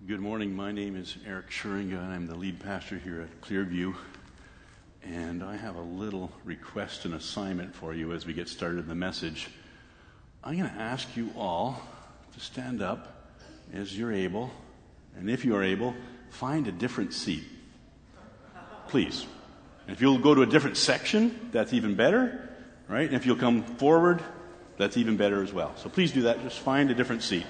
Good morning. My name is Eric Schuringa, and I'm the lead pastor here at Clearview. And I have a little request and assignment for you as we get started in the message. I'm going to ask you all to stand up as you're able, and if you are able, find a different seat. Please. And if you'll go to a different section, that's even better, right? And if you'll come forward, that's even better as well. So please do that. Just find a different seat.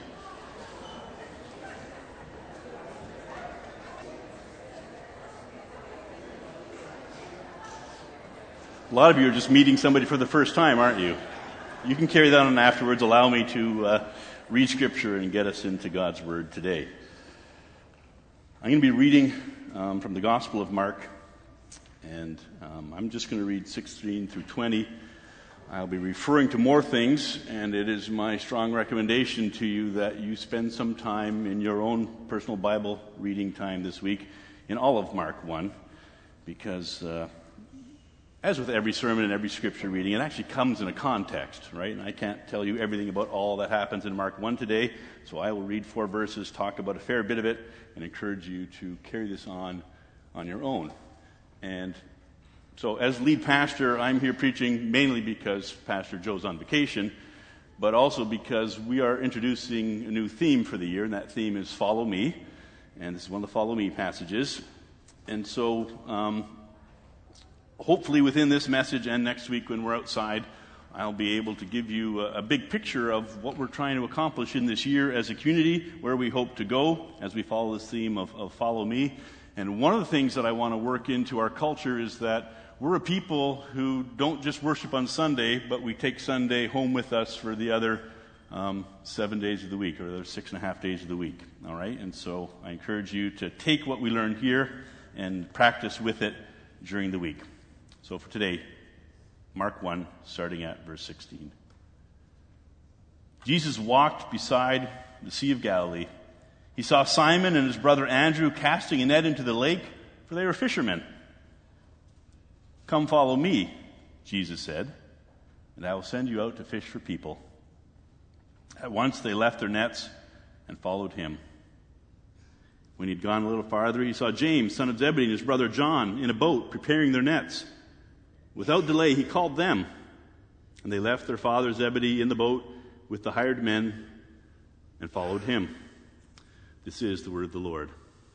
A lot of you are just meeting somebody for the first time, aren't you? You can carry that on afterwards. Allow me to read Scripture and get us into God's Word today. I'm going to be reading from the Gospel of Mark, and I'm just going to read 16 through 20. I'll be referring to more things, and it is my strong recommendation to you that you spend some time in your own personal Bible reading time this week in all of Mark 1, because as with every sermon and every scripture reading, it actually comes in a context, right? And I can't tell you everything about all that happens in Mark 1 today, so I will read 4 verses, talk about a fair bit of it, and encourage you to carry this on your own. And so as lead pastor, I'm here preaching mainly because Pastor Joe's on vacation, but also because we are introducing a new theme for the year, and that theme is Follow Me. And this is one of the Follow Me passages. And so hopefully within this message and next week when we're outside, I'll be able to give you a big picture of what we're trying to accomplish in this year as a community, where we hope to go as we follow this theme of Follow Me. And one of the things that I want to work into our culture is that we're a people who don't just worship on Sunday, but we take Sunday home with us for the other 7 days of the week, or the other 6.5 days of the week. All right? And so I encourage you to take what we learn here and practice with it during the week. So for today, Mark 1, starting at verse 16. Jesus walked beside the Sea of Galilee. He saw Simon and his brother Andrew casting a net into the lake, for they were fishermen. "Come follow me," Jesus said, "and I will send you out to fish for people." At once they left their nets and followed him. When he had gone a little farther, he saw James, son of Zebedee, and his brother John in a boat preparing their nets. Without delay, he called them, and they left their father Zebedee in the boat with the hired men and followed him. This is the word of the Lord.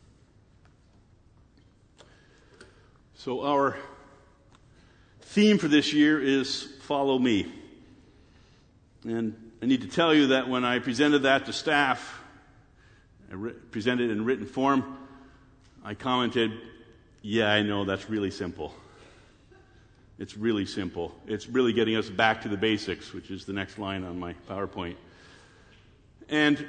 So our theme for this year is Follow Me. And I need to tell you that when I presented that to staff, I presented it in written form, I commented, "Yeah, I know, that's really simple. It's really simple. It's really getting us back to the basics," which is the next line on my PowerPoint. And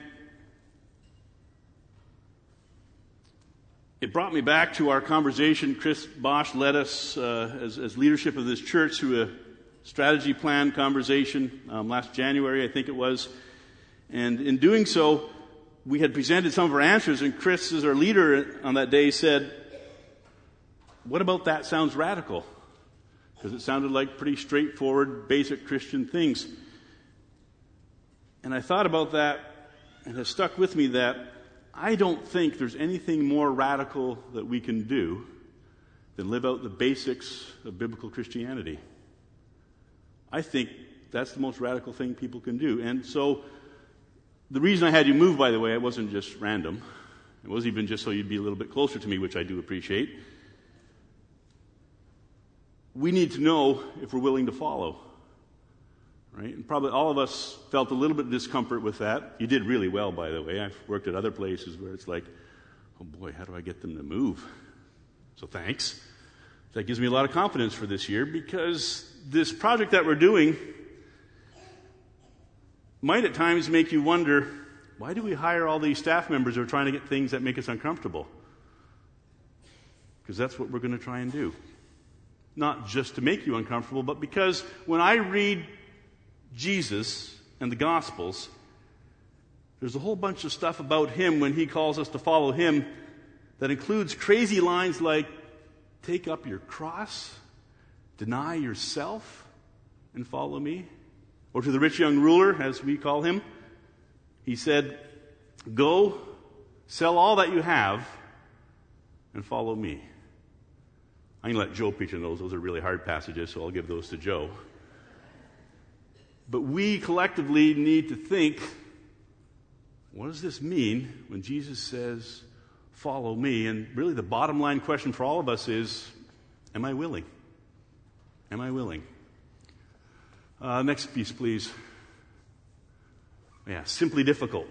it brought me back to our conversation. Chris Bosch led us as leadership of this church through a strategy plan conversation last January, I think it was. And in doing so, we had presented some of our answers, and Chris, as our leader on that day, said, "What about that sounds radical?" Because it sounded like pretty straightforward, basic Christian things. And I thought about that, and it has stuck with me that I don't think there's anything more radical that we can do than live out the basics of biblical Christianity. I think that's the most radical thing people can do. And so the reason I had you move, by the way, it wasn't just random. It wasn't even just so you'd be a little bit closer to me, which I do appreciate. We need to know if we're willing to follow, right? And probably all of us felt a little bit of discomfort with that. You did really well, by the way. I've worked at other places where it's like, oh boy, how do I get them to move? So thanks. That gives me a lot of confidence for this year, because this project that we're doing might at times make you wonder, why do we hire all these staff members who are trying to get things that make us uncomfortable? Because that's what we're going to try and do. Not just to make you uncomfortable, but because when I read Jesus and the Gospels, there's a whole bunch of stuff about him when he calls us to follow him that includes crazy lines like, "Take up your cross, deny yourself, and follow me." Or to the rich young ruler, as we call him, he said, "Go, Sell all that you have and follow me. I'm going to let Joe preach on those. Those are really hard passages, so I'll give those to Joe. But we collectively need to think, what does this mean when Jesus says, follow me? And really the bottom line question for all of us is, am I willing? Am I willing? Next piece, please. Yeah, simply difficult.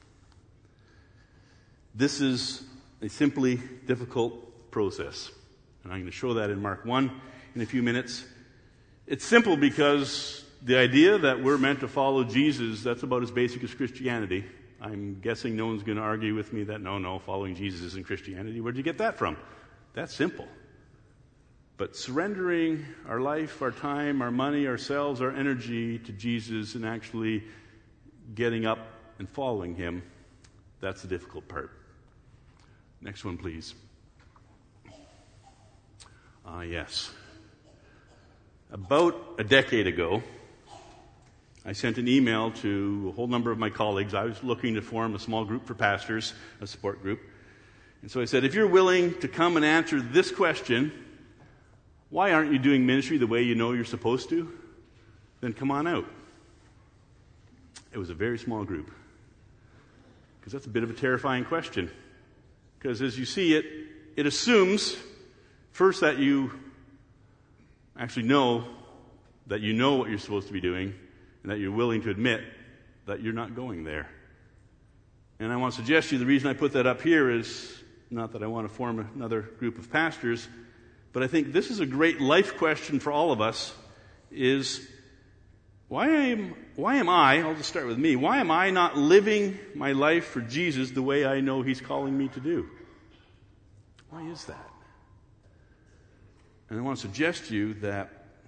This is a simply difficult process. And I'm going to show that in Mark 1 in a few minutes. It's simple because the idea that we're meant to follow Jesus, that's about as basic as Christianity. I'm guessing no one's going to argue with me that, no, following Jesus isn't Christianity. Where'd you get that from? That's simple. But surrendering our life, our time, our money, ourselves, our energy to Jesus and actually getting up and following him, that's the difficult part. Next one, please. Yes. About a decade ago, I sent an email to a whole number of my colleagues. I was looking to form a small group for pastors, a support group. And so I said, if you're willing to come and answer this question, why aren't you doing ministry the way you know you're supposed to? Then come on out. It was a very small group. Because that's a bit of a terrifying question. Because as you see it assumes first that you actually know that you know what you're supposed to be doing and that you're willing to admit that you're not going there. And I want to suggest to you the reason I put that up here is not that I want to form another group of pastors, but I think this is a great life question for all of us is why am I, I'll just start with me, why am I not living my life for Jesus the way I know he's calling me to do? Why is that? And I want to suggest to you that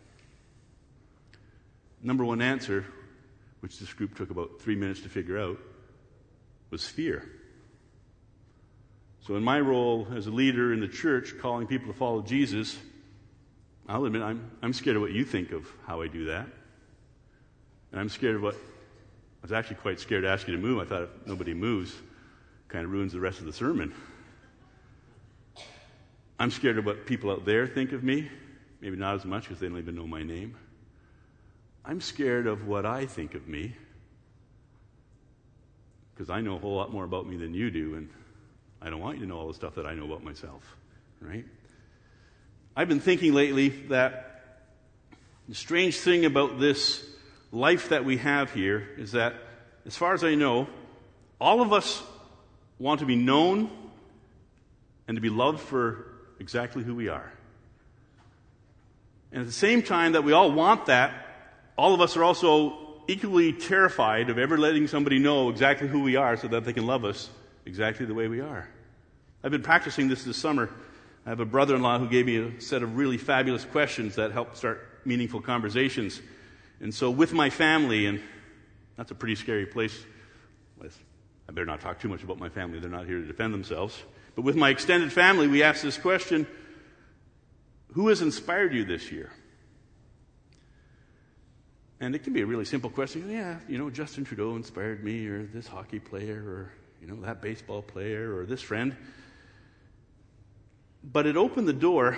number one answer, which this group took about 3 minutes to figure out, was fear. So in my role as a leader in the church, calling people to follow Jesus, I'll admit I'm scared of what you think of how I do that. And I'm scared of what, I was actually quite scared to ask you to move. I thought if nobody moves, it kind of ruins the rest of the sermon. I'm scared of what people out there think of me. Maybe not as much because they don't even know my name. I'm scared of what I think of me because I know a whole lot more about me than you do, and I don't want you to know all the stuff that I know about myself, right? I've been thinking lately that the strange thing about this life that we have here is that, as far as I know, all of us want to be known and to be loved for exactly who we are. And at the same time that we all want that, all of us are also equally terrified of ever letting somebody know exactly who we are so that they can love us exactly the way we are. I've been practicing this summer. I have a brother-in-law who gave me a set of really fabulous questions that helped start meaningful conversations. And so with my family, and that's a pretty scary place. I better not talk too much about my family. They're not here to defend themselves. But with my extended family, we asked this question, who has inspired you this year? And it can be a really simple question. Yeah, Justin Trudeau inspired me, or this hockey player, or, that baseball player, or this friend. But it opened the door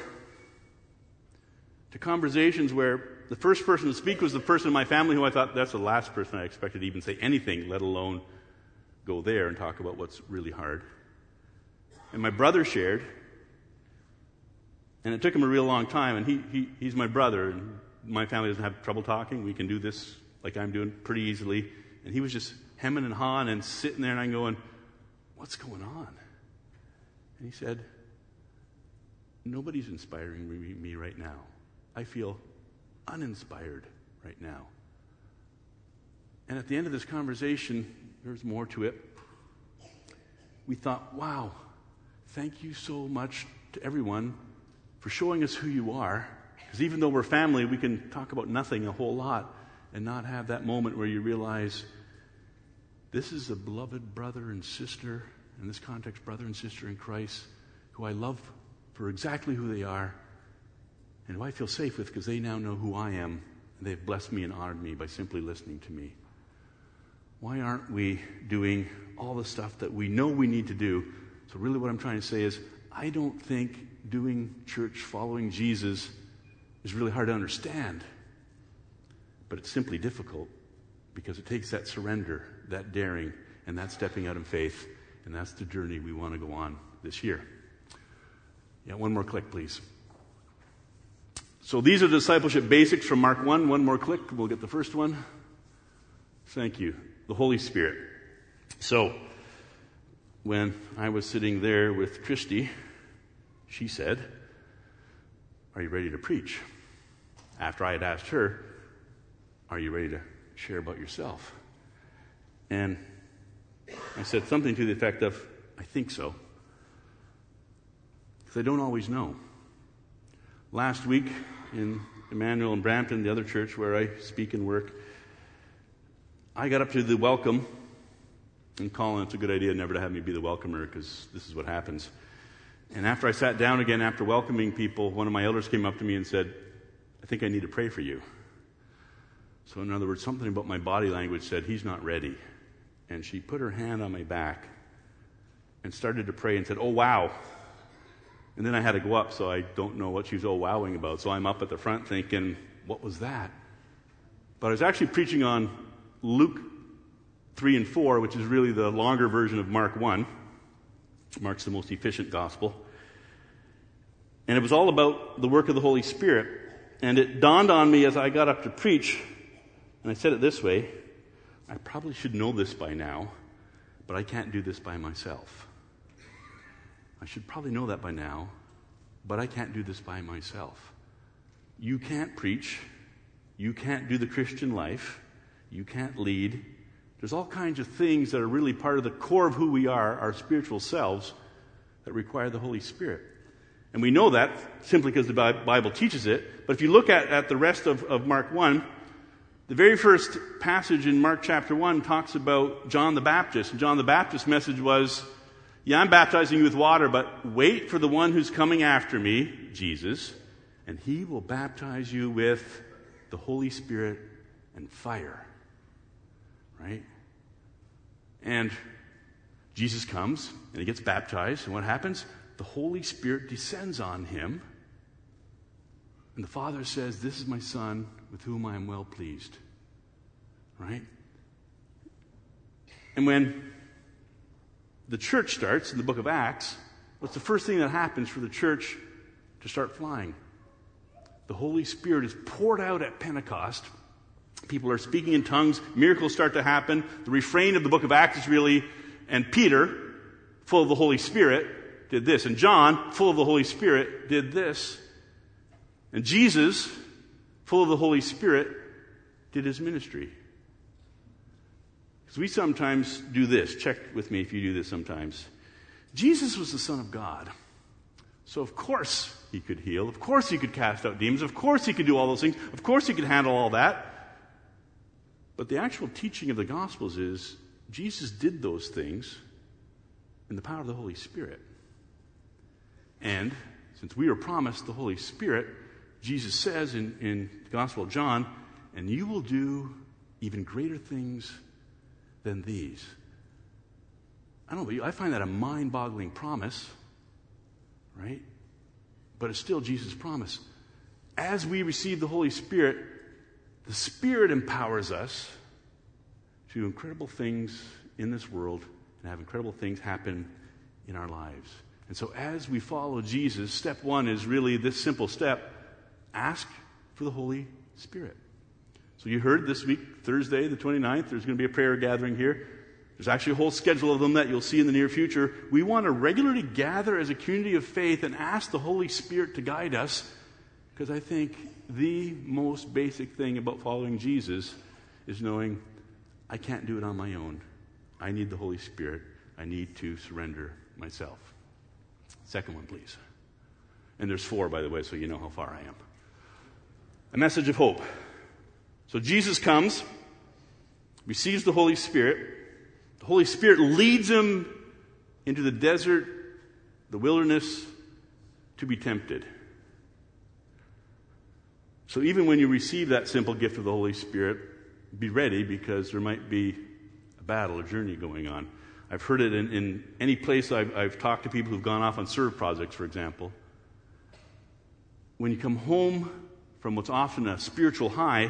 to conversations where the first person to speak was the person in my family who I thought, that's the last person I expected to even say anything, let alone go there and talk about what's really hard. And my brother shared, and it took him a real long time, and he's my brother, and my family doesn't have trouble talking. We can do this like I'm doing pretty easily. And he was just hemming and hawing and sitting there, and I'm going, what's going on? And he said, nobody's inspiring me right now. I feel uninspired right now. And at the end of this conversation, there's more to it. We thought, wow, thank you so much to everyone for showing us who you are. Because even though we're family, we can talk about nothing a whole lot and not have that moment where you realize this is a beloved brother and sister, in this context, brother and sister in Christ, who I love for exactly who they are and who I feel safe with because they now know who I am, and they've blessed me and honored me by simply listening to me. Why aren't we doing all the stuff that we know we need to do? So really what I'm trying to say is, I don't think doing church following Jesus is really hard to understand. But it's simply difficult because it takes that surrender, that daring, and that stepping out in faith. And that's the journey we want to go on this year. Yeah, one more click, please. So these are the discipleship basics from Mark 1. One more click, we'll get the first one. Thank you. The Holy Spirit. So, when I was sitting there with Christy, she said, "Are you ready to preach?" After I had asked her, "Are you ready to share about yourself?" And I said something to the effect of, "I think so." Because I don't always know. Last week in Emmanuel and Brampton, the other church where I speak and work, I got up to the welcome, and Colin, it's a good idea never to have me be the welcomer because this is what happens. And after I sat down again after welcoming people, one of my elders came up to me and said, "I think I need to pray for you." So in other words, something about my body language said, "He's not ready." And she put her hand on my back and started to pray and said, "Oh, wow." And then I had to go up, so I don't know what she was wowing about. So I'm up at the front thinking, what was that? But I was actually preaching on Luke 3 and 4, which is really the longer version of Mark 1. Mark's the most efficient gospel. And it was all about the work of the Holy Spirit. And it dawned on me as I got up to preach, and I said it this way, I probably should know this by now, but I can't do this by myself. I should probably know that by now, but I can't do this by myself. You can't preach. You can't do the Christian life. You can't lead. There's all kinds of things that are really part of the core of who we are, our spiritual selves, that require the Holy Spirit. And we know that simply because the Bible teaches it. But if you look at the rest of Mark 1, the very first passage in Mark chapter 1 talks about John the Baptist. And John the Baptist's message was, "Yeah, I'm baptizing you with water, but wait for the one who's coming after me, Jesus, and he will baptize you with the Holy Spirit and fire." Right? And Jesus comes, and he gets baptized, and what happens? The Holy Spirit descends on him, and the Father says, "This is my Son, with whom I am well pleased." Right? And when the church starts in the book of Acts, what's the first thing that happens for the church to start flying? The Holy Spirit is poured out at Pentecost. People are speaking in tongues. Miracles start to happen. The refrain of the book of Acts is really, and Peter, full of the Holy Spirit, did this. And John, full of the Holy Spirit, did this. And Jesus, full of the Holy Spirit, did his ministry. Because we sometimes do this. Check with me if you do this sometimes. Jesus was the Son of God. So of course he could heal. Of course he could cast out demons. Of course he could do all those things. Of course he could handle all that. But the actual teaching of the Gospels is Jesus did those things in the power of the Holy Spirit. And since we are promised the Holy Spirit, Jesus says in the Gospel of John, "And you will do even greater things than these." I don't know about you, I find that a mind-boggling promise, right? But it's still Jesus' promise. As we receive the Holy Spirit, the Spirit empowers us to do incredible things in this world and have incredible things happen in our lives. And so as we follow Jesus, step one is really this simple step. Ask for the Holy Spirit. So you heard this week, Thursday the 29th, there's going to be a prayer gathering here. There's actually a whole schedule of them that you'll see in the near future. We want to regularly gather as a community of faith and ask the Holy Spirit to guide us, because I think the most basic thing about following Jesus is knowing I can't do it on my own. I need the Holy Spirit. I need to surrender myself. Second one, please. And there's 4, by the way, so you know how far I am. A message of hope. So Jesus comes, receives the Holy Spirit. The Holy Spirit leads him into the desert, the wilderness, to be tempted. So even when you receive that simple gift of the Holy Spirit, be ready, because there might be battle, a journey going on. I've heard it in any place I've talked to people who've gone off on serve projects, for example. When you come home from what's often a spiritual high,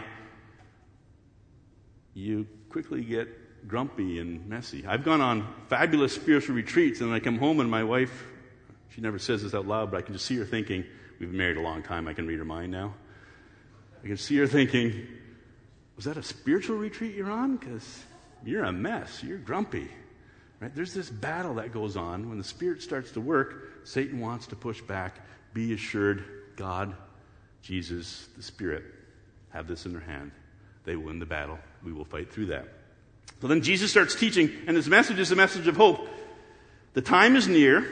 you quickly get grumpy and messy. I've gone on fabulous spiritual retreats, and I come home and my wife, she never says this out loud, but I can just see her thinking, we've been married a long time, I can read her mind now. I can see her thinking, was that a spiritual retreat you're on? Because you're a mess, you're grumpy. Right? There's this battle that goes on. When the Spirit starts to work, Satan wants to push back. Be assured, God, Jesus, the Spirit have this in their hand. They win the battle. We will fight through that. So then Jesus starts teaching, and his message is a message of hope. The time is near.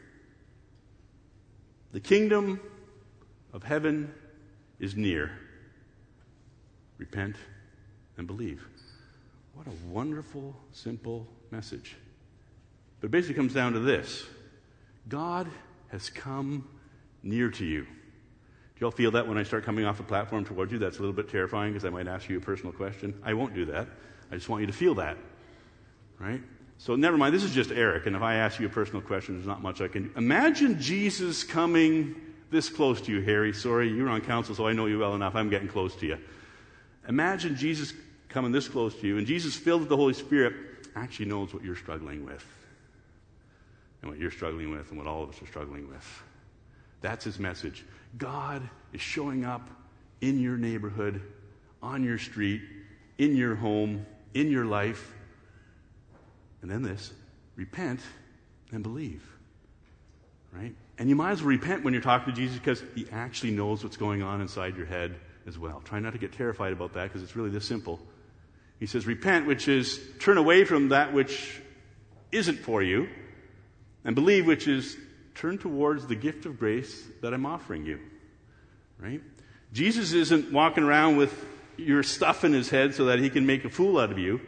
The kingdom of heaven is near. Repent and believe. What a wonderful, simple message. But it basically comes down to this. God has come near to you. Do you all feel that when I start coming off the platform towards you? That's a little bit terrifying because I might ask you a personal question. I won't do that. I just want you to feel that. Right? So never mind, this is just Eric, and if I ask you a personal question, there's not much I can do. Imagine Jesus coming this close to you, Harry. Sorry, you're on council, so I know you well enough. I'm getting close to you. Imagine Jesus coming this close to you, and Jesus, filled with the Holy Spirit, actually knows what you're struggling with. And what you're struggling with, and what all of us are struggling with. That's his message. God is showing up in your neighborhood, on your street, in your home, in your life. And then this, repent and believe. Right? And you might as well repent when you're talking to Jesus because he actually knows what's going on inside your head as well. Try not to get terrified about that because it's really this simple. He says, repent, which is turn away from that which isn't for you, and believe, which is turn towards the gift of grace that I'm offering you. Right? Jesus isn't walking around with your stuff in his head so that he can make a fool out of you.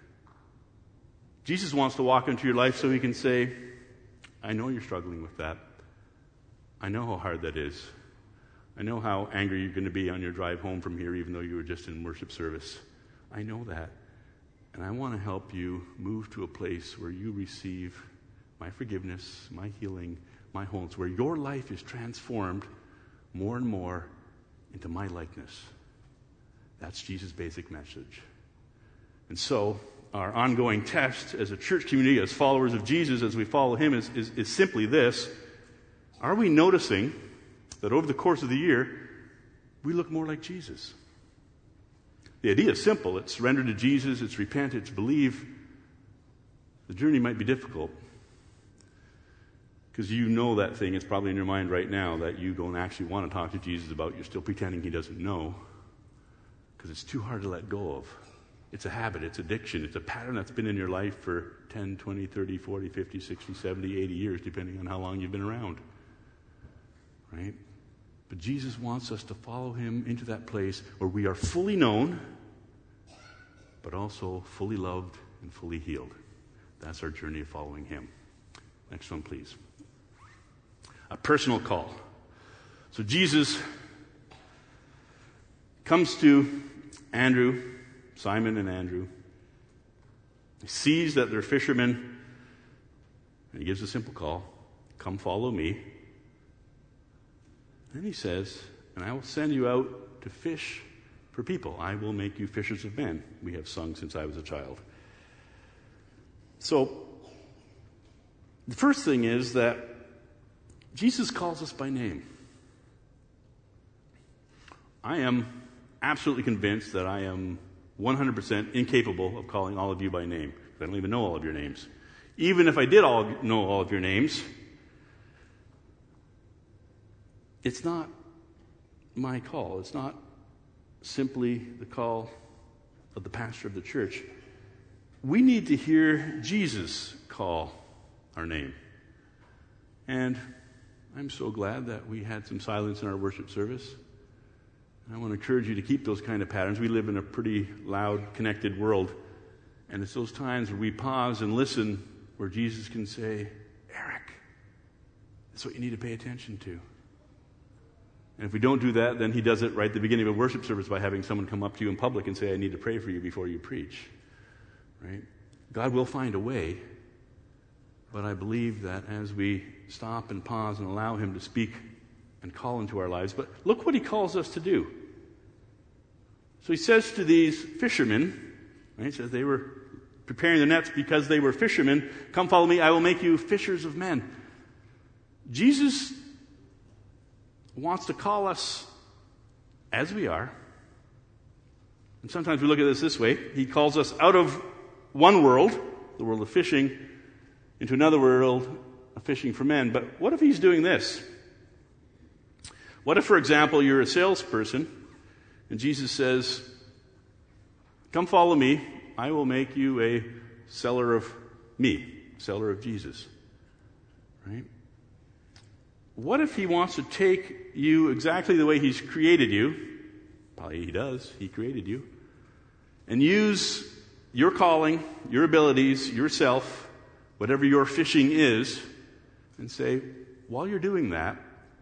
Jesus wants to walk into your life so he can say, I know you're struggling with that. I know how hard that is. I know how angry you're going to be on your drive home from here, even though you were just in worship service. I know that. And I want to help you move to a place where you receive my forgiveness, my healing, my wholeness, where your life is transformed more and more into my likeness. That's Jesus' basic message. And so, our ongoing test as a church community, as followers of Jesus, as we follow him, is simply this. Are we noticing that over the course of the year, we look more like Jesus? The idea is simple. It's surrender to Jesus, it's repent, it's believe. The journey might be difficult because you know that thing is probably in your mind right now that you don't actually want to talk to Jesus about. You're still pretending he doesn't know because it's too hard to let go of. It's a habit, it's addiction, it's a pattern that's been in your life for 10, 20, 30, 40, 50, 60, 70, 80 years, depending on how long you've been around. Right? But Jesus wants us to follow him into that place where we are fully known, but also fully loved and fully healed. That's our journey of following him. Next one, please. A personal call. So Jesus comes to Andrew, Simon and Andrew. He sees that they're fishermen, and he gives a simple call. Come follow me. Then he says, and I will send you out to fish for people. I will make you fishers of men. We have sung since I was a child. So, the first thing is that Jesus calls us by name. I am absolutely convinced that I am 100% incapable of calling all of you by name. I don't even know all of your names. Even if I did know all of your names, it's not my call. It's not simply the call of the pastor of the church. We need to hear Jesus call our name. And I'm so glad that we had some silence in our worship service. And I want to encourage you to keep those kind of patterns. We live in a pretty loud, connected world. And it's those times where we pause and listen where Jesus can say, Eric, that's what you need to pay attention to. And if we don't do that, then he does it right at the beginning of a worship service by having someone come up to you in public and say, I need to pray for you before you preach. Right? God will find a way, but I believe that as we stop and pause and allow him to speak and call into our lives, but look what he calls us to do. So he says to these fishermen, right, he says they were preparing the nets because they were fishermen, come follow me, I will make you fishers of men. Jesus wants to call us as we are. And sometimes we look at this way. He calls us out of one world, the world of fishing, into another world of fishing for men. But what if he's doing this? What if, for example, you're a salesperson and Jesus says, come follow me, I will make you a seller of me, seller of Jesus. Right? What if he wants to take you exactly the way he's created you? Probably he does. He created you. And use your calling, your abilities, yourself, whatever your fishing is, and say, while you're doing that,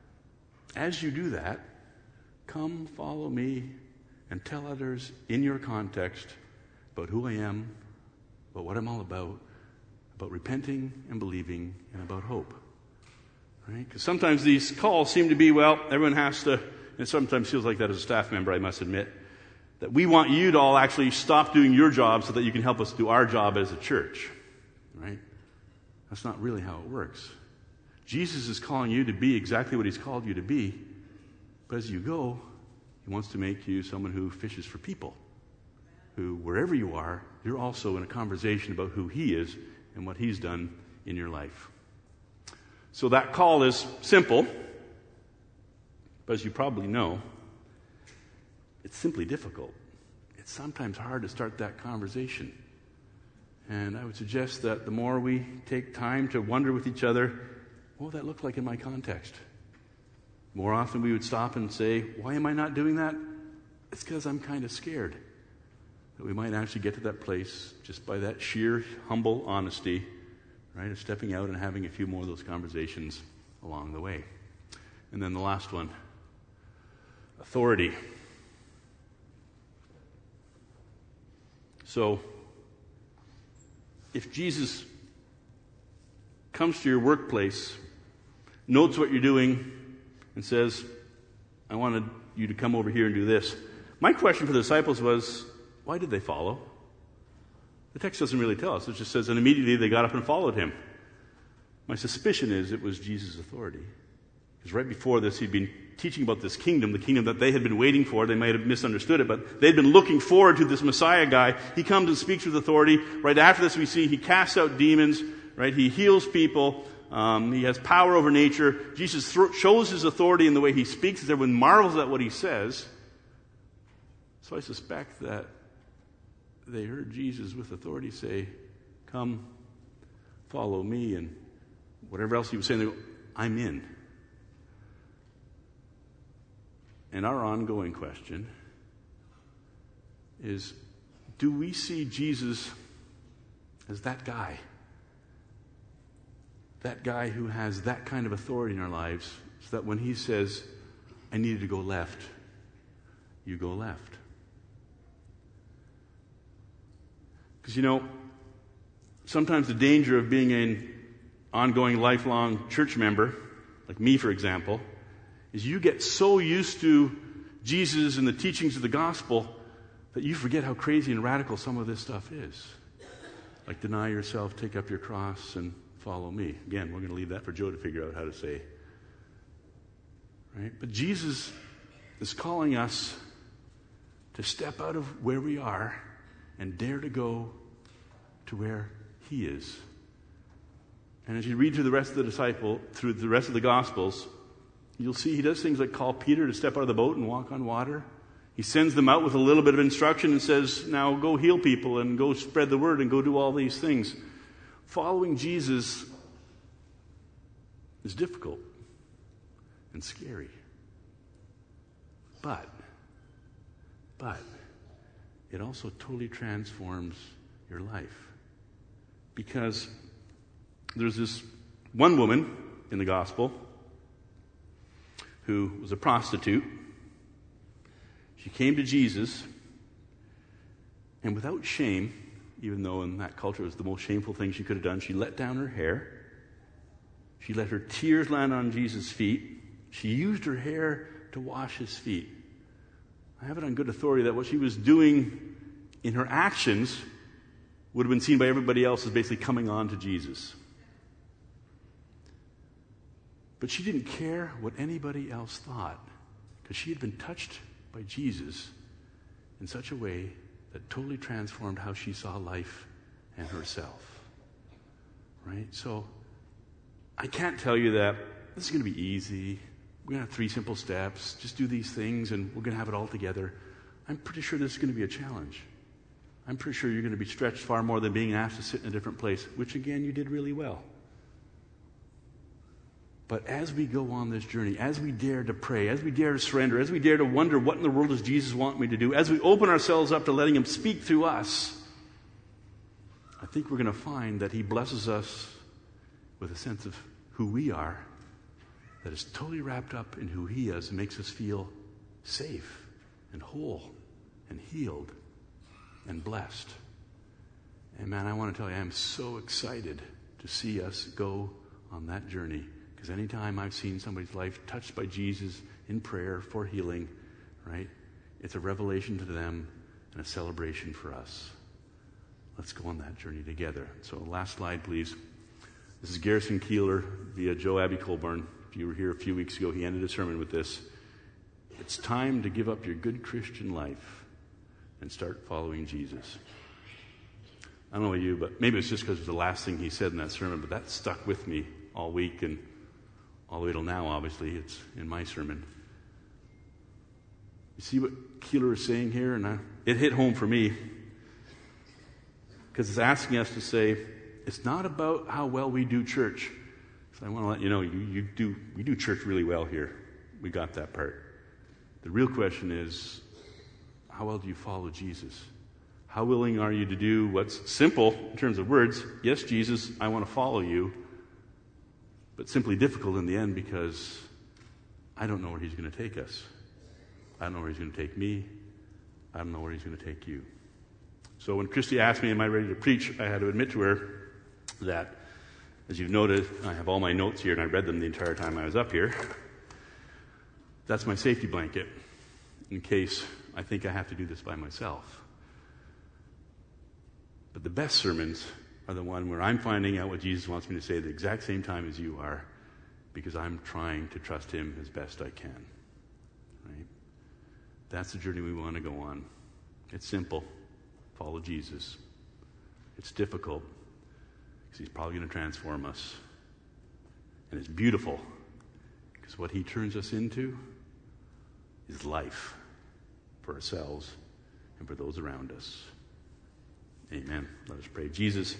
as you do that, come follow me and tell others in your context about who I am, about what I'm all about repenting and believing, and about hope. Right? Because sometimes these calls seem to be, well, everyone has to, and it sometimes feels like that as a staff member, I must admit, that we want you to all actually stop doing your job so that you can help us do our job as a church. Right? That's not really how it works. Jesus is calling you to be exactly what he's called you to be, but as you go, he wants to make you someone who fishes for people, who, wherever you are, you're also in a conversation about who he is and what he's done in your life. So that call is simple, but as you probably know, it's simply difficult. It's sometimes hard to start that conversation. And I would suggest that the more we take time to wonder with each other, what would that look like in my context? More often we would stop and say, why am I not doing that? It's because I'm kind of scared. That we might actually get to that place just by that sheer, humble honesty, right, of stepping out and having a few more of those conversations along the way. And then the last one, authority. So, if Jesus comes to your workplace, notes what you're doing, and says, I wanted you to come over here and do this. My question for the disciples was, why did they follow? The text doesn't really tell us. It just says, and immediately they got up and followed him. My suspicion is it was Jesus' authority. Because right before this, he'd been teaching about this kingdom, the kingdom that they had been waiting for. They might have misunderstood it, but they'd been looking forward to this Messiah guy. He comes and speaks with authority. Right after this, we see he casts out demons, right? He heals people. He has power over nature. Jesus shows his authority in the way he speaks. Everyone marvels at what he says. So I suspect that they heard Jesus with authority say, come, follow me, and whatever else he was saying, they go, I'm in. And our ongoing question is, do we see Jesus as that guy? That guy who has that kind of authority in our lives, so that when he says, I needed to go left, you go left. Because, sometimes the danger of being an ongoing, lifelong church member, like me, for example, is you get so used to Jesus and the teachings of the gospel that you forget how crazy and radical some of this stuff is. Like deny yourself, take up your cross, and follow me. Again, we're going to leave that for Joe to figure out how to say. Right? But Jesus is calling us to step out of where we are and dare to go to where he is. And as you read through the rest of the Gospels, you'll see he does things like call Peter to step out of the boat and walk on water. He sends them out with a little bit of instruction and says, now go heal people and go spread the word and go do all these things. Following Jesus is difficult and scary. But it also totally transforms your life. Because there's this one woman in the gospel who was a prostitute. She came to Jesus, and without shame, even though in that culture it was the most shameful thing she could have done. She let down her hair. She let her tears land on Jesus' feet. She used her hair to wash his feet. I have it on good authority that what she was doing in her actions would have been seen by everybody else as basically coming on to Jesus. But she didn't care what anybody else thought, because she had been touched by Jesus in such a way that totally transformed how she saw life and herself. Right? So I can't tell you that this is going to be easy. We're going to have 3 simple steps. Just do these things and we're going to have it all together. I'm pretty sure this is going to be a challenge. I'm pretty sure you're going to be stretched far more than being asked to sit in a different place, which again, you did really well. But as we go on this journey, as we dare to pray, as we dare to surrender, as we dare to wonder what in the world does Jesus want me to do, as we open ourselves up to letting him speak through us, I think we're going to find that he blesses us with a sense of who we are that is totally wrapped up in who he is and makes us feel safe and whole and healed and blessed. And man, I want to tell you, I am so excited to see us go on that journey. Because anytime I've seen somebody's life touched by Jesus in prayer for healing, right, it's a revelation to them and a celebration for us. Let's go on that journey together. So last slide, please. This is Garrison Keillor via Joe Abbey Colburn. If you were here a few weeks ago, he ended his sermon with this. It's time to give up your good Christian life and start following Jesus. I don't know about you, but maybe it's just because it was the last thing he said in that sermon, but that stuck with me all week and all the way till now, obviously. It's in my sermon. You see what Keillor is saying here? And it hit home for me. Because it's asking us to say, it's not about how well we do church. So I want to let you know, we do church really well here. We got that part. The real question is, how well do you follow Jesus? How willing are you to do what's simple in terms of words? Yes, Jesus, I want to follow you. But simply difficult in the end because I don't know where he's going to take us. I don't know where he's going to take me. I don't know where he's going to take you. So when Christy asked me, am I ready to preach, I had to admit to her that, as you've noted, I have all my notes here and I read them the entire time I was up here. That's my safety blanket in case I think I have to do this by myself. But the best sermons are the one where I'm finding out what Jesus wants me to say at the exact same time as you are, because I'm trying to trust him as best I can. Right? That's the journey we want to go on. It's simple. Follow Jesus. It's difficult because he's probably going to transform us. And it's beautiful because what he turns us into is life for ourselves and for those around us. Amen. Let us pray. Jesus,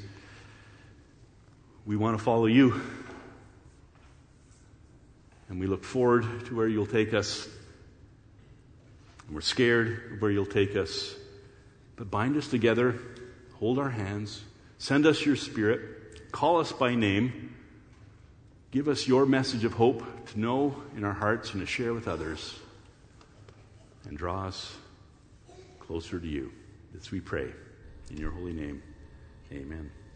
we want to follow you. And we look forward to where you'll take us. And we're scared of where you'll take us. But bind us together, hold our hands, send us your Spirit, call us by name, give us your message of hope to know in our hearts and to share with others, and draw us closer to you. This we pray. In your holy name, amen.